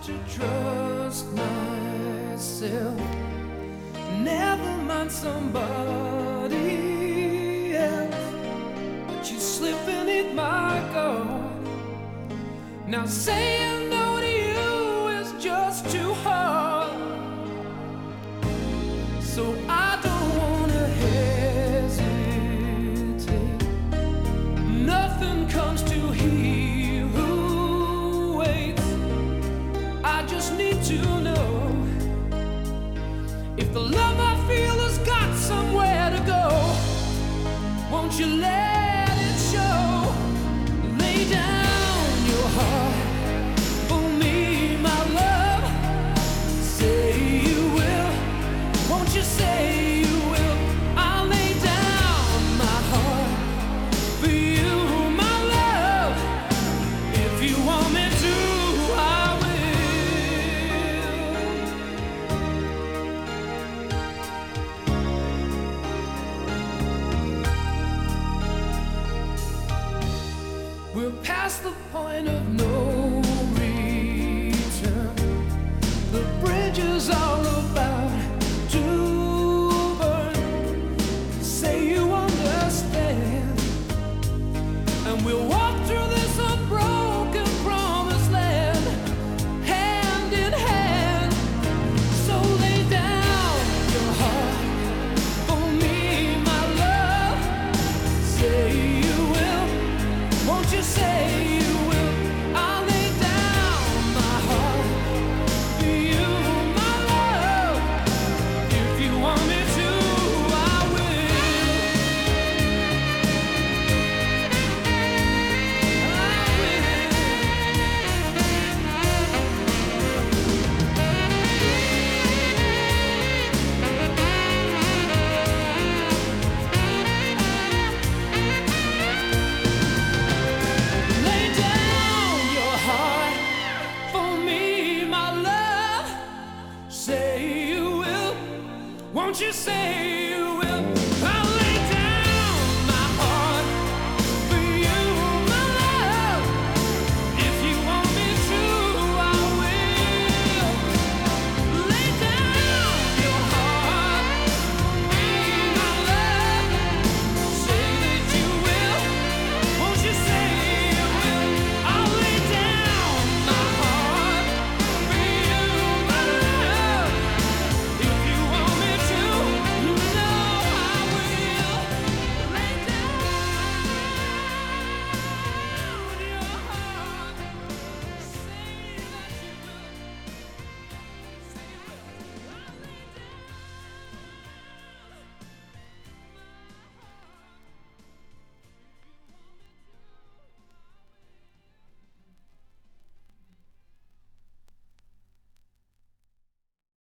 to trust myself. Never mind somebody else, but you slip beneath my guard. Now saying no to you is just too hard. So I don't wanna hesitate. Nothing comes to he who waits. I just need to know if the love I feel has got somewhere to go. Won't you let it show? Lay down your heart for me, my love. Say you will. Won't you say you will? I'll lay down my heart for you, my love. If you want me to, I will. We're past the point of no return. The bridges are about to burn. Say you understand, and we'll walk through this unbroken promised land, hand in hand. So lay down your heart for me, my love. Say you will. Won't you say you will? I'll lay down my heart for you, my love. If you want me to, I will. Lay down your heart for me, my love. Say you will. Won't you say